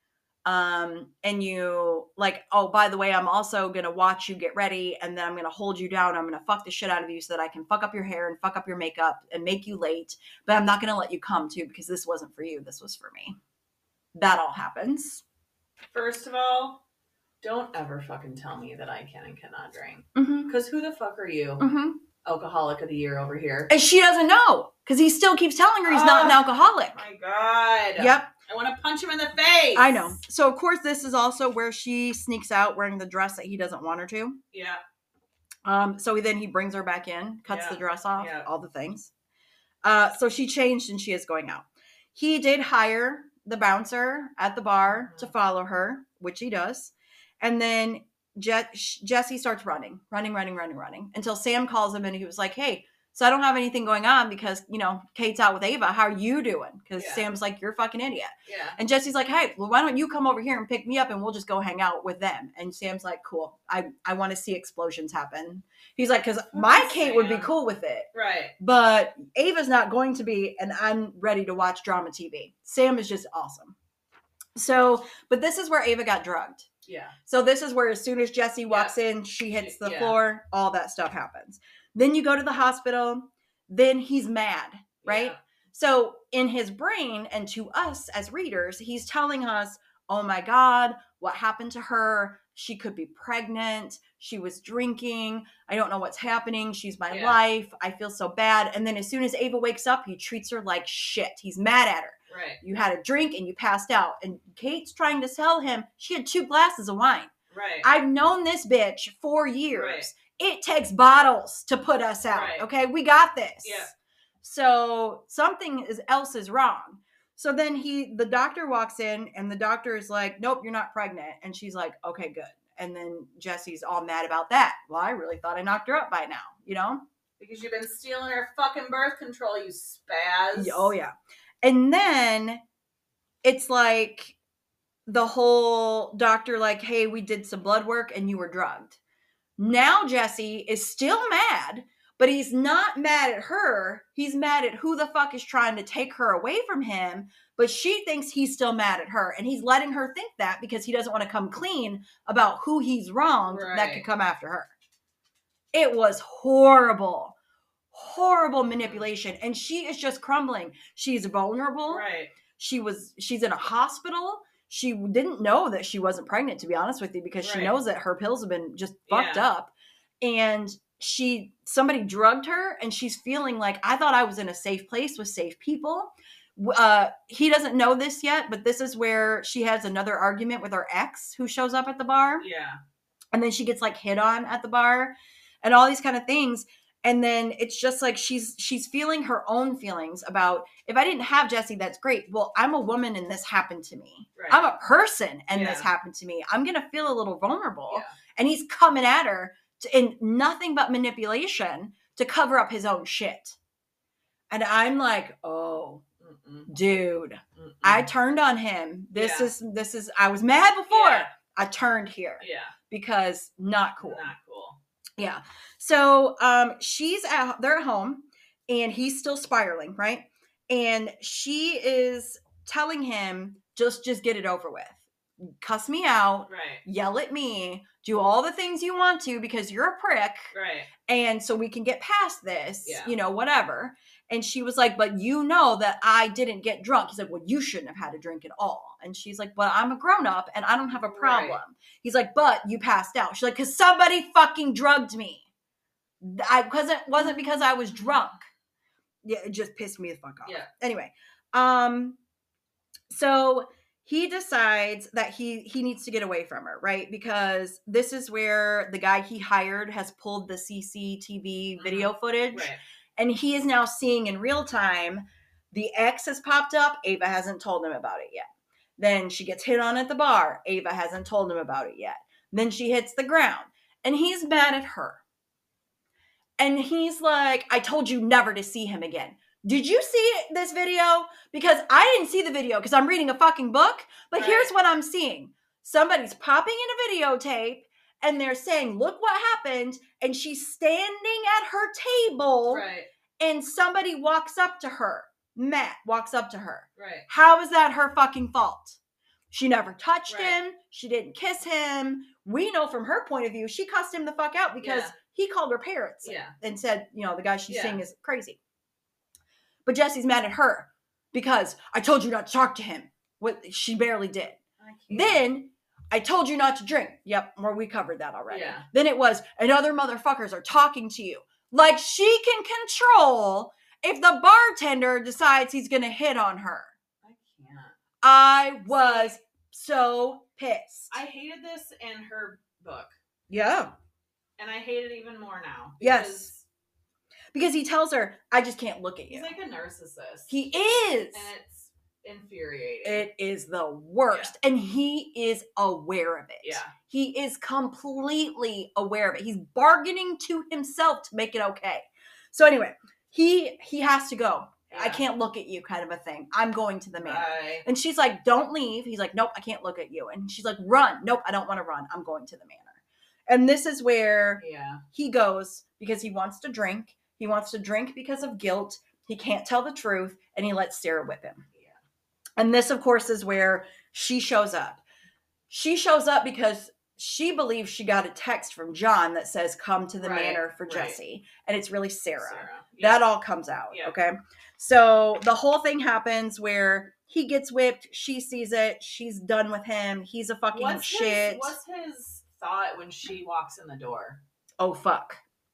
And you like, oh, by the way, I'm also going to watch you get ready. And then I'm going to hold you down. I'm going to fuck the shit out of you so that I can fuck up your hair and fuck up your makeup and make you late. But I'm not going to let you come too, because this wasn't for you. This was for me. That all happens. First of all, don't ever fucking tell me that I can and cannot drink. Because who the fuck are you? Alcoholic of the year over here. And she doesn't know. Because he still keeps telling her he's not an alcoholic. My God. Yep. I want to punch him in the face. I know. So, of course, this is also where she sneaks out wearing the dress that he doesn't want her to. Yeah. So then he brings her back in, cuts the dress off, all the things. So she changed and she is going out. He did hire the bouncer at the bar to follow her, which he does. And then Jesse starts running until Sam calls him and he was like, hey, so I don't have anything going on because, you know, Kate's out with Ava. How are you doing? Because Sam's like, you're a fucking idiot. Yeah. And Jesse's like, hey, well, why don't you come over here and pick me up and we'll just go hang out with them. And Sam's like, cool. I want to see explosions happen. He's like, because my Kate would be cool with it. Right. But Ava's not going to be, and I'm ready to watch drama TV. Sam is just awesome. So, but this is where Ava got drugged. Yeah. So this is where as soon as Jesse walks in, she hits the floor, all that stuff happens. Then you go to the hospital, then he's mad, right? Yeah. So in his brain and to us as readers, he's telling us, oh my God, what happened to her? She could be pregnant. She was drinking. I don't know what's happening. She's my life. I feel so bad. And then as soon as Ava wakes up, he treats her like shit. He's mad at her. Right. You had a drink and you passed out. And Kate's trying to tell him she had 2 glasses of wine. Right. I've known this bitch for years. Right. It takes bottles to put us out. Right. Okay. We got this. Yeah. So something else is wrong. So then the doctor walks in and the doctor is like, nope, you're not pregnant. And she's like, okay, good. And then Jesse's all mad about that. Well, I really thought I knocked her up by now, you know? Because you've been stealing her fucking birth control, you spaz. Oh, yeah. And then it's like the whole doctor like, hey, we did some blood work and you were drugged. Now Jesse is still mad, but he's not mad at her. He's mad at who the fuck is trying to take her away from him. But she thinks he's still mad at her. And he's letting her think that because he doesn't want to come clean about who he's wronged that could come after her. It was horrible. Horrible manipulation. And she is just crumbling. She's vulnerable. Right. She's in a hospital. She didn't know that she wasn't pregnant, to be honest with you, because she knows that her pills have been just fucked up. And somebody drugged her and she's feeling like, I thought I was in a safe place with safe people. He doesn't know this yet, but this is where she has another argument with her ex who shows up at the bar. Yeah. And then she gets like hit on at the bar and all these kind of things. And then it's just like she's feeling her own feelings about, if I didn't have Jesse, that's great. Well, I'm a woman and this happened to me. Right. I'm a person and this happened to me. I'm going to feel a little vulnerable. Yeah. And he's coming at her in nothing but manipulation to cover up his own shit. And I'm like, oh, dude, I turned on him. This is, I was mad before. Yeah. I turned here. Yeah. Because not cool. Not cool. Yeah. So they're at home and he's still spiraling, right? And she is telling him, just get it over with. Cuss me out, yell at me, do all the things you want to because you're a prick. Right. And so we can get past this, whatever. And she was like, but you know that I didn't get drunk. He's like, well, you shouldn't have had a drink at all. And she's like, but I'm a grown up and I don't have a problem. Right. He's like, but you passed out. She's like, because somebody fucking drugged me. It wasn't because I was drunk. Yeah, it just pissed me the fuck off. Yeah. Anyway, so he decides that he needs to get away from her, right? Because this is where the guy he hired has pulled the CCTV video footage. Right. And he is now seeing in real time, the ex has popped up. Ava hasn't told him about it yet. Then she gets hit on at the bar. Ava hasn't told him about it yet. Then she hits the ground. And he's mad at her. And he's like, I told you never to see him again. Did you see this video? Because I didn't see the video because I'm reading a fucking book. But here's what I'm seeing. Somebody's popping in a videotape and they're saying, look what happened. And she's standing at her table. Right. And somebody walks up to her. Matt walks up to her. Right. How is that her fucking fault? She never touched him. She didn't kiss him. We know from her point of view, she cussed him the fuck out because he called her parents and said, the guy she's seeing is crazy. But Jesse's mad at her because I told you not to talk to him. What she barely did. Then I told you not to drink. Yep, we covered that already. Yeah. Then it was, and other motherfuckers are talking to you. Like she can control if the bartender decides he's going to hit on her. I can't. I was so pissed. I hated this in her book. Yeah. And I hate it even more now. Yes. Because he tells her, I just can't look at you. He's like a narcissist. He is. And it's infuriating. It is the worst. Yeah. And he is aware of it. Yeah. He is completely aware of it. He's bargaining to himself to make it okay. So anyway, he has to go. Yeah. I can't look at you kind of a thing. I'm going to the manor. Bye. And she's like, don't leave. He's like, nope, I can't look at you. And she's like, run. Nope, I don't want to run. I'm going to the manor. And this is where he goes because he wants to drink. He wants to drink because of guilt. He can't tell the truth. And he lets Sarah whip him. Yeah. And this, of course, is where she shows up. She shows up because she believes she got a text from John that says, come to the manor for Jesse. And it's really Sarah. Yeah. That all comes out. Yeah. Okay. So the whole thing happens where he gets whipped. She sees it. She's done with him. He's a fucking shit. What's his thought when she walks in the door? Oh, fuck.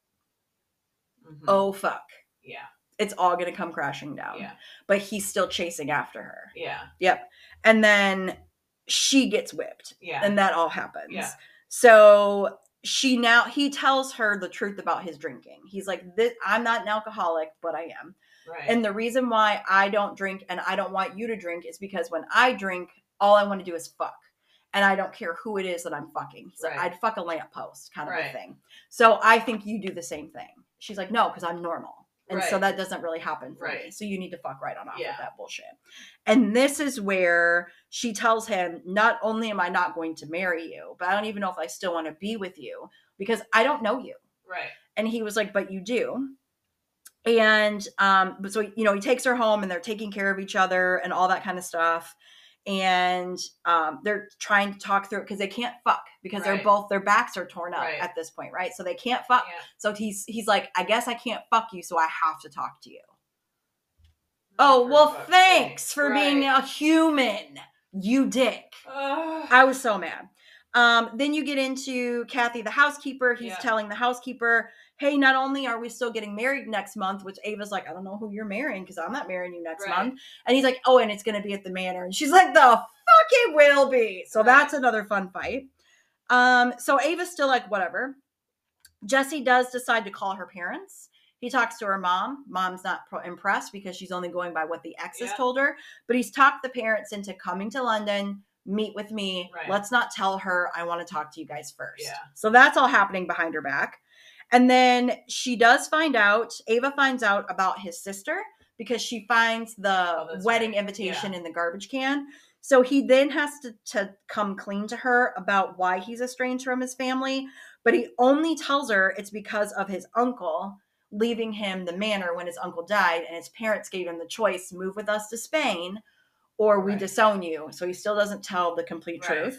Mm-hmm. Oh, fuck. Yeah. It's all going to come crashing down. Yeah. But he's still chasing after her. Yeah. Yep. And then she gets whipped. Yeah. And that all happens. Yeah. So he tells her the truth about his drinking. He's like, I'm not an alcoholic, but I am. Right. And the reason why I don't drink and I don't want you to drink is because when I drink, all I want to do is fuck. And I don't care who it is that I'm fucking. He's like, I'd fuck a lamppost kind of a thing. So I think you do the same thing. She's like, no, because I'm normal. And so that doesn't really happen for me. So you need to fuck right on off with that bullshit. And this is where she tells him, not only am I not going to marry you, but I don't even know if I still want to be with you because I don't know you. Right. And he was like, but you do. And so, he takes her home and they're taking care of each other and all that kind of stuff. And they're trying to talk through it because they can't fuck because their backs are torn up at this point, right? So they can't fuck. Yeah. So he's like, I guess I can't fuck you, so I have to talk to you. Oh, well, thanks for being a human, you dick. I was so mad. Then you get into Kathy, the housekeeper. He's telling the housekeeper, hey, not only are we still getting married next month, which Ava's like, I don't know who you're marrying because I'm not marrying you next month. And he's like, oh, and it's going to be at the manor. And she's like, the fuck it will be. So that's another fun fight. So Ava's still like, whatever. Jesse does decide to call her parents. He talks to her mom. Mom's not impressed because she's only going by what the exes told her. But he's talked the parents into coming to London, meet with me. Let's not tell her. I want to talk to you guys first. Yeah. So that's all happening behind her back. And then she does Ava finds out about his sister because she finds the wedding invitation in the garbage can. So he then has to come clean to her about why he's estranged from his family. But he only tells her it's because of his uncle leaving him the manor when his uncle died. And his parents gave him the choice, move with us to Spain or we disown you. So he still doesn't tell the complete truth.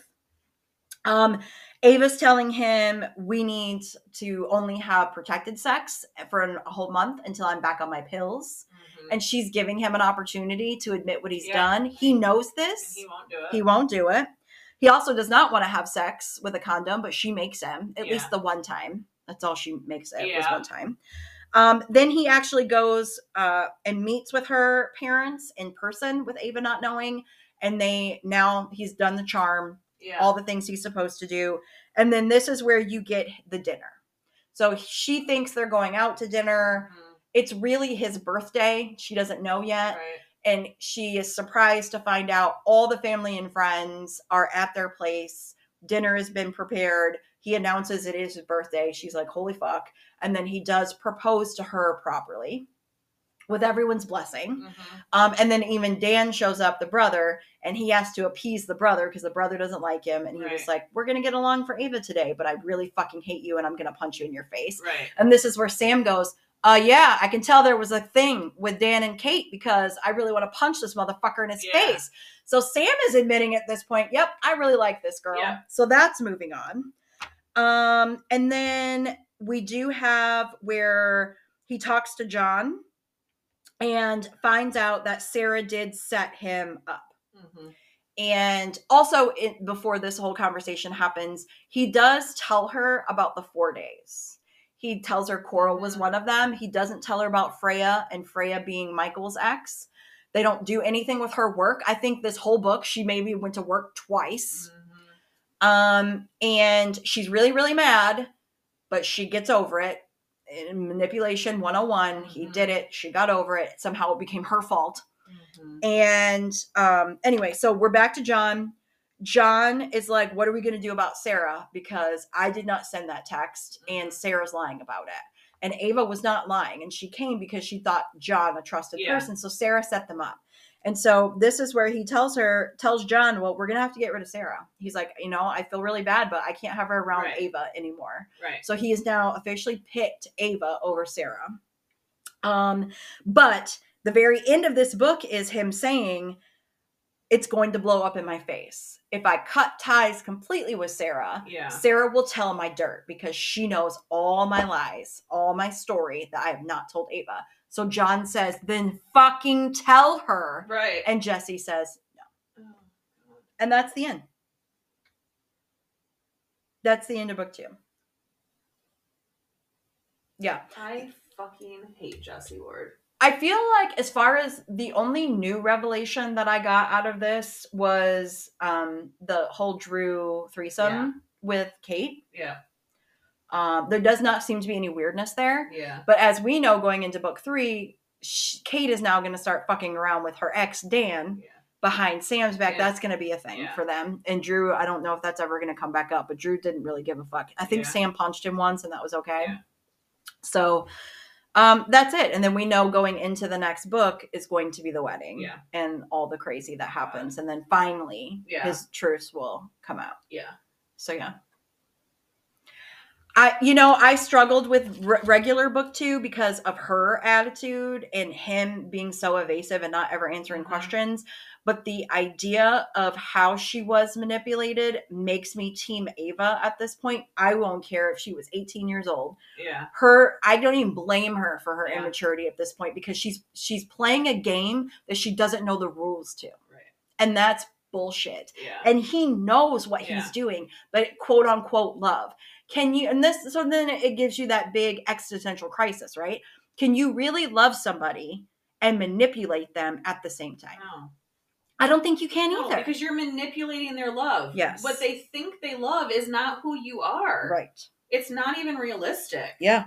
Ava's telling him we need to only have protected sex for a whole month until I'm back on my pills. Mm-hmm. And she's giving him an opportunity to admit what he's done. He knows this. He won't do it. He also does not want to have sex with a condom, but she makes him at least the one time. That's all she makes it was one time. Then he actually goes and meets with her parents in person with Ava not knowing. And he's done the charm. Yeah. All the things he's supposed to do. And then this is where you get the dinner. So she thinks they're going out to dinner. Mm-hmm. It's really his birthday. She doesn't know yet. Right. And she is surprised to find out all the family and friends are at their place. Dinner has been prepared. He announces it is his birthday. She's like, holy fuck. And then he does propose to her properly with everyone's blessing. Mm-hmm. And then even Dan shows up, the brother, and he has to appease the brother because the brother doesn't like him. And he was like, we're going to get along for Ava today, but I really fucking hate you and I'm going to punch you in your face. Right. And this is where Sam goes, yeah, I can tell there was a thing with Dan and Kate because I really want to punch this motherfucker in his face. So Sam is admitting at this point, yep, I really like this girl. Yeah. So that's moving on. And then we do have where he talks to John and finds out that Sarah did set him up. Mm-hmm. And also, before this whole conversation happens, he does tell her about the 4 days. He tells her Coral was one of them. He doesn't tell her about Freya, and Freya being Michael's ex. They don't do anything with her work. I think this whole book, she maybe went to work twice. Mm-hmm. And she's really, really mad, but she gets over it. In Manipulation 101, mm-hmm. He did it. She got over it. Somehow it became her fault. Mm-hmm. And anyway, so we're back to John. John is like, what are we going to do about Sarah? Because I did not send that text and Sarah's lying about it. And Ava was not lying. And she came because she thought John a trusted person. So Sarah set them up. And so this is where he tells John, well, we're going to have to get rid of Sarah. He's like, I feel really bad, but I can't have her around Ava anymore. Right. So he has now officially picked Ava over Sarah. But the very end of this book is him saying, it's going to blow up in my face. If I cut ties completely with Sarah, Sarah will tell my dirt because she knows all my lies, all my story that I have not told Ava. So John says, then fucking tell her. Right. And Jesse says, no. Oh, and that's the end. That's the end of book 2. Yeah. I fucking hate Jesse Ward. I feel like as far as the only new revelation that I got out of this was the whole Drew threesome with Kate. Yeah. There does not seem to be any weirdness there. Yeah. But as we know, going into book 3, Kate is now going to start fucking around with her ex, Dan, behind Sam's back. That's going to be a thing for them. And Drew, I don't know if that's ever going to come back up, but Drew didn't really give a fuck. I think Sam punched him once and that was okay. Yeah. So that's it. And then we know going into the next book is going to be the wedding and all the crazy that happens. And then finally his truce will come out. Yeah. So yeah. I struggled with regular book 2 because of her attitude and him being so evasive and not ever answering questions. But the idea of how she was manipulated makes me team Ava at this point. I won't care if she was 18 years old. Yeah. I don't even blame her for her immaturity at this point because she's playing a game that she doesn't know the rules to. Right. And that's bullshit. Yeah. And he knows what he's doing, but quote unquote love. Can you, so then it gives you that big existential crisis, right? Can you really love somebody and manipulate them at the same time? No. I don't think you can either. Because you're manipulating their love. Yes. What they think they love is not who you are. Right. It's not even realistic. Yeah.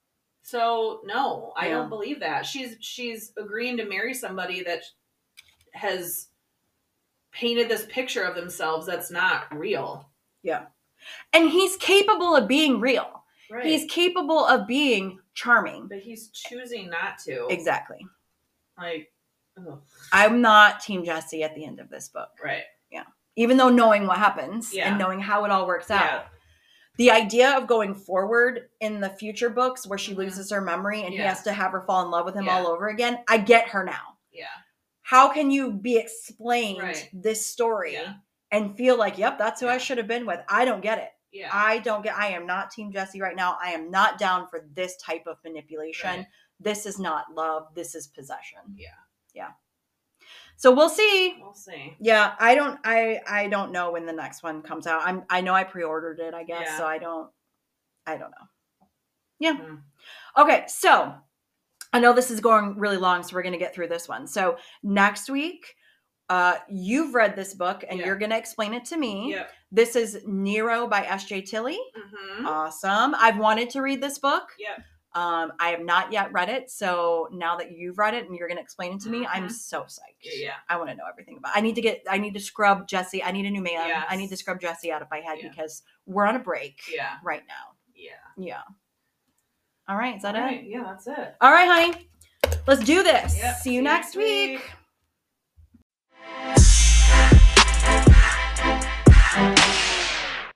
So no, I don't believe that. She's agreeing to marry somebody that has painted this picture of themselves that's not real. Yeah. And he's capable of being real. Right. He's capable of being charming. But he's choosing not to. Exactly. Like, ugh. I'm not Team Jesse at the end of this book. Right. Yeah. Even though knowing what happens and knowing how it all works out. The idea of going forward in the future books where she loses her memory and he has to have her fall in love with him all over again, I get her now. Yeah. How can you be explained this story and feel like, yep, that's who I should have been with? I don't get it. Yeah. I am not Team Jesse right now. I am not down for this type of manipulation. Right. This is not love. This is possession. Yeah. Yeah. So we'll see. We'll see. Yeah. I don't know when the next one comes out. I know I pre-ordered it, I guess. Yeah. So I don't know. Yeah. Mm-hmm. Okay. So I know this is going really long, so we're going to get through this one. So next week, you've read this book and you're going to explain it to me. Yep. This is Nero by S.J. Tilley. Mm-hmm. Awesome. I've wanted to read this book. Yep. I have not yet read it. So now that you've read it and you're going to explain it to me, I'm so psyched. Yeah. I want to know everything about it. I need to scrub Jesse. I need a new man. Yes. I need to scrub Jesse out of my head because we're on a break right now. Yeah. Yeah. All right. Is that it? Yeah, that's it. All right, honey. Let's do this. Yep. See you next week.